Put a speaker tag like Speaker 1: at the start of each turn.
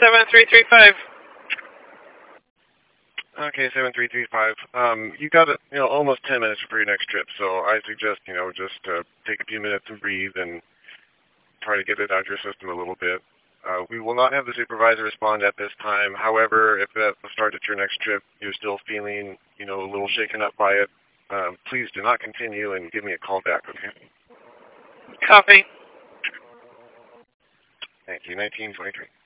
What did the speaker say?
Speaker 1: 7335.
Speaker 2: Okay, 7335. You got almost 10 minutes for your next trip, so I suggest, just take a few minutes and breathe and try to get it out of your system a little bit. We will not have the supervisor respond at this time. However, if at the start of your next trip you're still feeling, a little shaken up by it, please do not continue and give me a call back, okay?
Speaker 1: Copy.
Speaker 2: Thank you. 1923.